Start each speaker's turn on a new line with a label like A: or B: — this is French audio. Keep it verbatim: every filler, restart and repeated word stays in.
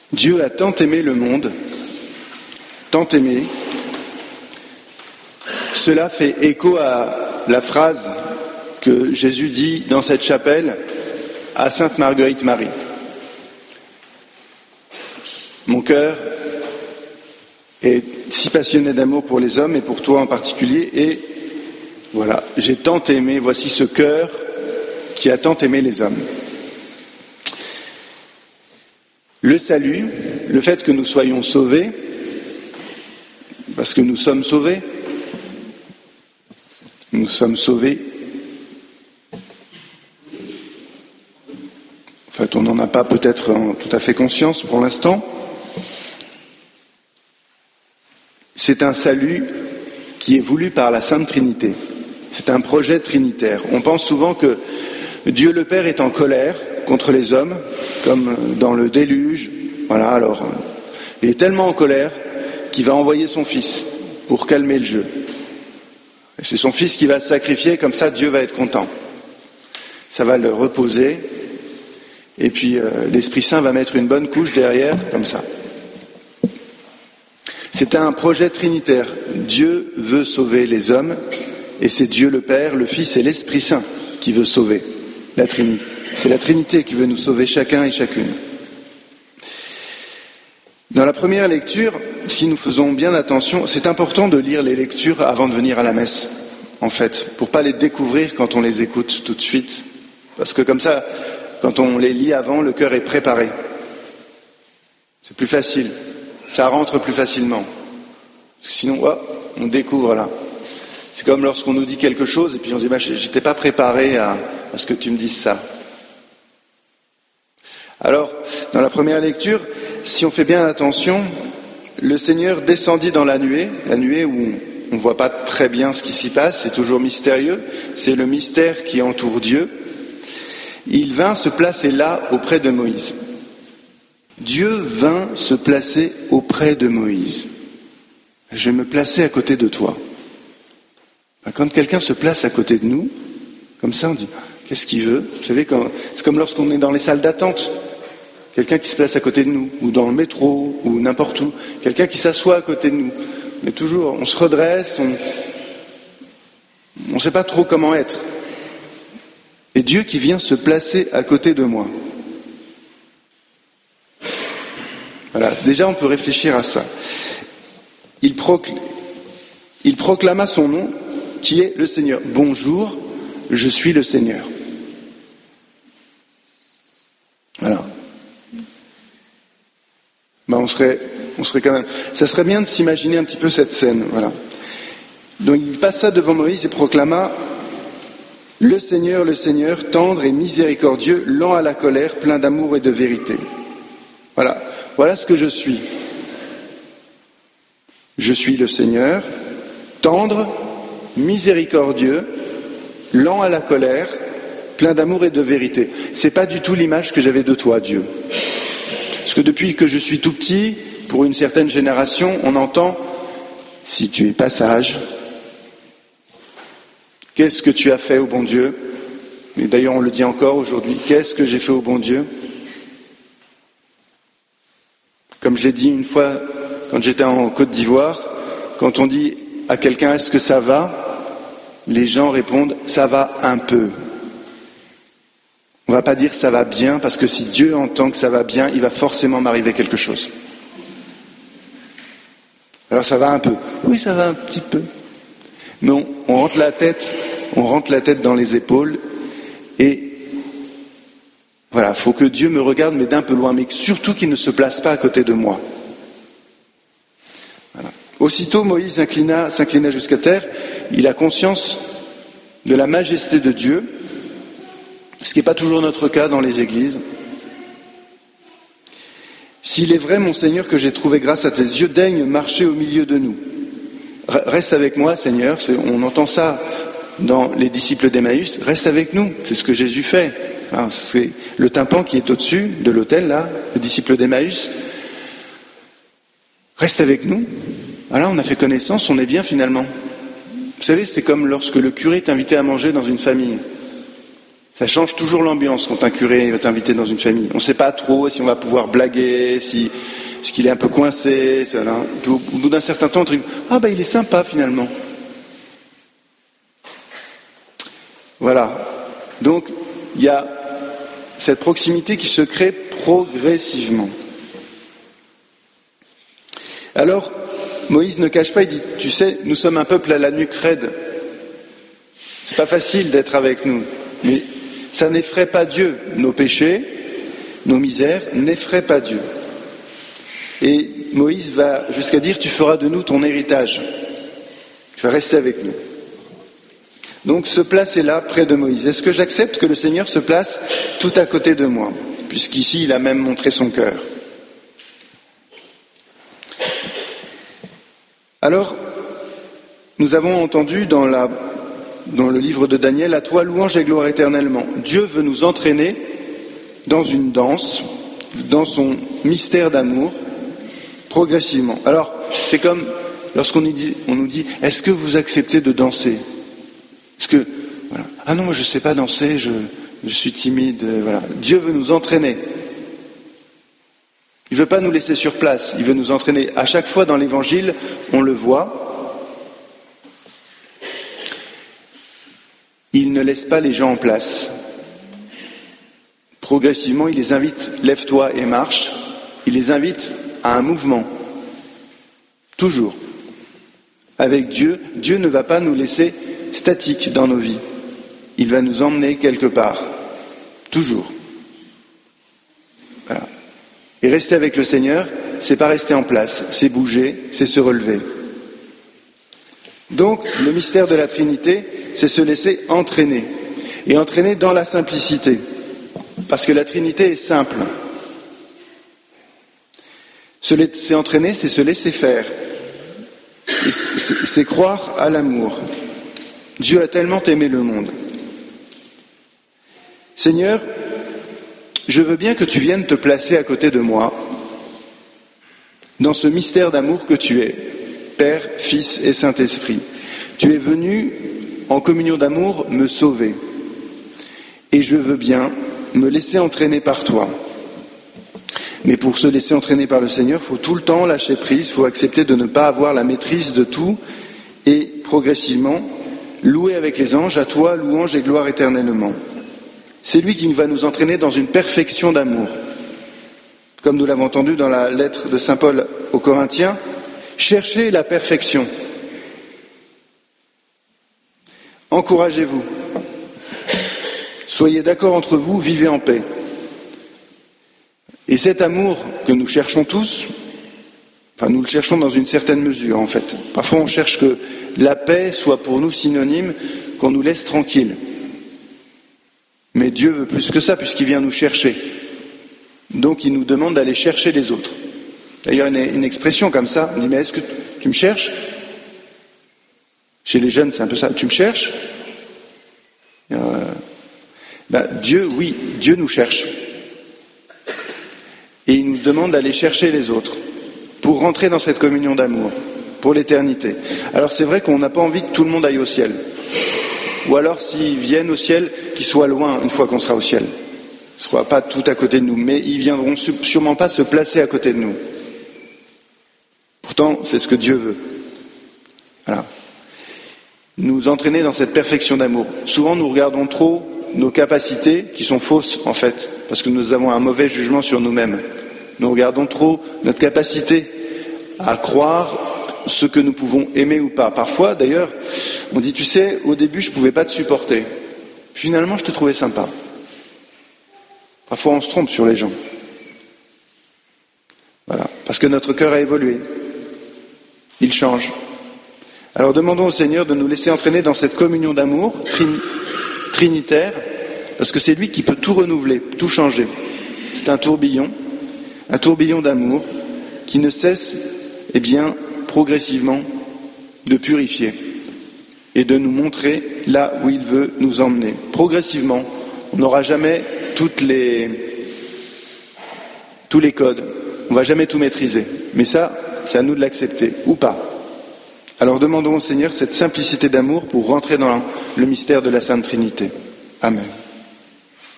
A: Dieu a tant aimé le monde, tant aimé. Cela fait écho à la phrase que Jésus dit dans cette chapelle à Sainte Marguerite Marie. Mon cœur est si passionné d'amour pour les hommes et pour toi en particulier, et voilà, j'ai tant aimé, voici ce cœur qui a tant aimé les hommes. Le salut, le fait que nous soyons sauvés, parce que nous sommes sauvés, nous sommes sauvés. En fait, on n'en a pas peut-être tout à fait conscience pour l'instant. C'est un salut qui est voulu par la Sainte Trinité. C'est un projet trinitaire. On pense souvent que Dieu le Père est en colère contre les hommes, comme dans le déluge. Voilà, alors, il est tellement en colère qu'il va envoyer son Fils pour calmer le jeu. Et c'est son Fils qui va se sacrifier, comme ça Dieu va être content. Ça va le reposer, et puis euh, l'Esprit Saint va mettre une bonne couche derrière, comme ça. C'est un projet trinitaire. Dieu veut sauver les hommes, et c'est Dieu le Père, le Fils et l'Esprit Saint qui veut sauver la Trinité. C'est la Trinité qui veut nous sauver chacun et chacune. Dans la première lecture, si nous faisons bien attention, c'est important de lire les lectures avant de venir à la messe, en fait, pour pas les découvrir quand on les écoute tout de suite. Parce que comme ça, quand on les lit avant, le cœur est préparé. C'est plus facile, ça rentre plus facilement. Parce que sinon, oh, on découvre là. C'est comme lorsqu'on nous dit quelque chose et puis on dit bah, « j'étais pas préparé à, à ce que tu me dises ça ». Alors, dans la première lecture, si on fait bien attention, le Seigneur descendit dans la nuée, la nuée où on ne voit pas très bien ce qui s'y passe, c'est toujours mystérieux, c'est le mystère qui entoure Dieu. Il vint se placer là auprès de Moïse. Dieu vint se placer auprès de Moïse. Je vais me placer à côté de toi. Quand quelqu'un se place à côté de nous, comme ça on dit, qu'est-ce qu'il veut ? Vous savez, c'est comme lorsqu'on est dans les salles d'attente. Quelqu'un qui se place à côté de nous, ou dans le métro, ou n'importe où. Quelqu'un qui s'assoit à côté de nous. Mais toujours, on se redresse, on ne sait pas trop comment être. Et Dieu qui vient se placer à côté de moi. Voilà, déjà on peut réfléchir à ça. Il, procl... Il proclama son nom, qui est le Seigneur. Bonjour, je suis le Seigneur. Voilà. Ben on serait, on serait quand même. Ça serait bien de s'imaginer un petit peu cette scène, voilà. Donc il passa devant Moïse et proclama le Seigneur, le Seigneur, tendre et miséricordieux, lent à la colère, plein d'amour et de vérité. Voilà, voilà ce que je suis. Je suis le Seigneur, tendre, miséricordieux, lent à la colère, plein d'amour et de vérité. C'est pas du tout l'image que j'avais de toi, Dieu. Parce que depuis que je suis tout petit, pour une certaine génération, on entend « si tu es pas sage, qu'est-ce que tu as fait au bon Dieu ?» Et d'ailleurs, on le dit encore aujourd'hui, « qu'est-ce que j'ai fait au bon Dieu ?» Comme je l'ai dit une fois, quand j'étais en Côte d'Ivoire, quand on dit à quelqu'un « est-ce que ça va ?» les gens répondent « ça va un peu ». On ne va pas dire ça va bien, parce que si Dieu entend que ça va bien, il va forcément m'arriver quelque chose. Alors ça va un peu. Oui, ça va un petit peu. Mais on, on rentre la tête, on rentre la tête dans les épaules, et voilà, il faut que Dieu me regarde, mais d'un peu loin, mais surtout qu'il ne se place pas à côté de moi. Voilà. Aussitôt, Moïse s'inclina, s'inclina jusqu'à terre. Il a conscience de la majesté de Dieu, ce qui n'est pas toujours notre cas dans les églises. S'il est vrai, mon Seigneur, que j'ai trouvé grâce à tes yeux, daigne marcher au milieu de nous. Reste avec moi, Seigneur. C'est, on entend ça dans les disciples d'Emmaüs. Reste avec nous. C'est ce que Jésus fait. Alors, c'est le tympan qui est au-dessus de l'autel, là, le disciple d'Emmaüs. Reste avec nous. Voilà, on a fait connaissance, on est bien finalement. Vous savez, c'est comme lorsque le curé est invité à manger dans une famille. Ça change toujours l'ambiance quand un curé va t'inviter dans une famille. On ne sait pas trop si on va pouvoir blaguer, si, si qu'il est un peu coincé. Voilà. Puis au, au bout d'un certain temps, on te dit « Ah ben il est sympa finalement ». Voilà. Donc il y a cette proximité qui se crée progressivement. Alors, Moïse ne cache pas, il dit, tu sais, nous sommes un peuple à la nuque raide. C'est pas facile d'être avec nous, mais ça n'effraie pas Dieu. Nos péchés, nos misères n'effraient pas Dieu. Et Moïse va jusqu'à dire, tu feras de nous ton héritage. Tu vas rester avec nous. Donc se placer là, près de Moïse. Est-ce que j'accepte que le Seigneur se place tout à côté de moi, puisqu'ici il a même montré son cœur? Alors, nous avons entendu dans, la, dans le livre de Daniel, « À toi louange et gloire éternellement ». Dieu veut nous entraîner dans une danse, dans son mystère d'amour, progressivement. Alors, c'est comme lorsqu'on nous dit, on nous dit « Est-ce que vous acceptez de danser ?» Est-ce que, voilà. Ah non, moi je ne sais pas danser, je, je suis timide, voilà. Dieu veut nous entraîner. Il ne veut pas nous laisser sur place, il veut nous entraîner. À chaque fois dans l'Évangile, on le voit, il ne laisse pas les gens en place. Progressivement, il les invite, lève-toi et marche. Il les invite à un mouvement. Toujours. Avec Dieu, Dieu ne va pas nous laisser statiques dans nos vies. Il va nous emmener quelque part. Toujours. Voilà. Et rester avec le Seigneur, c'est pas rester en place, c'est bouger, c'est se relever. Donc, le mystère de la Trinité, c'est se laisser entraîner. Et entraîner dans la simplicité. Parce que la Trinité est simple. Se laisser entraîner, c'est se laisser faire. Et c'est, c'est croire à l'amour. Dieu a tellement aimé le monde. Seigneur, je veux bien que tu viennes te placer à côté de moi, dans ce mystère d'amour que tu es, Père, Fils et Saint-Esprit. Tu es venu, en communion d'amour, me sauver. Et je veux bien me laisser entraîner par toi. Mais pour se laisser entraîner par le Seigneur, il faut tout le temps lâcher prise, il faut accepter de ne pas avoir la maîtrise de tout et progressivement louer avec les anges, à toi, louange et gloire éternellement. C'est lui qui va nous entraîner dans une perfection d'amour. Comme nous l'avons entendu dans la lettre de saint Paul aux Corinthiens, cherchez la perfection. Encouragez-vous. Soyez d'accord entre vous, vivez en paix. Et cet amour que nous cherchons tous, enfin nous le cherchons dans une certaine mesure en fait. Parfois on cherche que la paix soit pour nous synonyme qu'on nous laisse tranquille. Mais Dieu veut plus que ça puisqu'il vient nous chercher. Donc il nous demande d'aller chercher les autres. D'ailleurs une, une expression comme ça, on dit mais est-ce que tu me cherches? Chez les jeunes c'est un peu ça, tu me cherches? euh, ben, Dieu, oui, Dieu nous cherche. Et il nous demande d'aller chercher les autres pour rentrer dans cette communion d'amour, pour l'éternité. Alors c'est vrai qu'on n'a pas envie que tout le monde aille au ciel. Ou alors s'ils viennent au ciel, qu'ils soient loin une fois qu'on sera au ciel. Ils ne seront pas tout à côté de nous, mais ils viendront sûrement pas se placer à côté de nous. Pourtant, c'est ce que Dieu veut. Voilà. Nous entraîner dans cette perfection d'amour. Souvent, nous regardons trop nos capacités, qui sont fausses en fait, parce que nous avons un mauvais jugement sur nous-mêmes. Nous regardons trop notre capacité à croire ce que nous pouvons aimer ou pas. Parfois, d'ailleurs, on dit, tu sais, au début, je ne pouvais pas te supporter. Finalement, je te trouvais sympa. Parfois, on se trompe sur les gens. Voilà. Parce que notre cœur a évolué. Il change. Alors, demandons au Seigneur de nous laisser entraîner dans cette communion d'amour trin- trinitaire, parce que c'est lui qui peut tout renouveler, tout changer. C'est un tourbillon, un tourbillon d'amour qui ne cesse, eh bien, progressivement de purifier et de nous montrer là où il veut nous emmener. Progressivement, on n'aura jamais toutes les, tous les codes, on ne va jamais tout maîtriser. Mais ça, c'est à nous de l'accepter, ou pas. Alors demandons au Seigneur cette simplicité d'amour pour rentrer dans le mystère de la Sainte Trinité. Amen.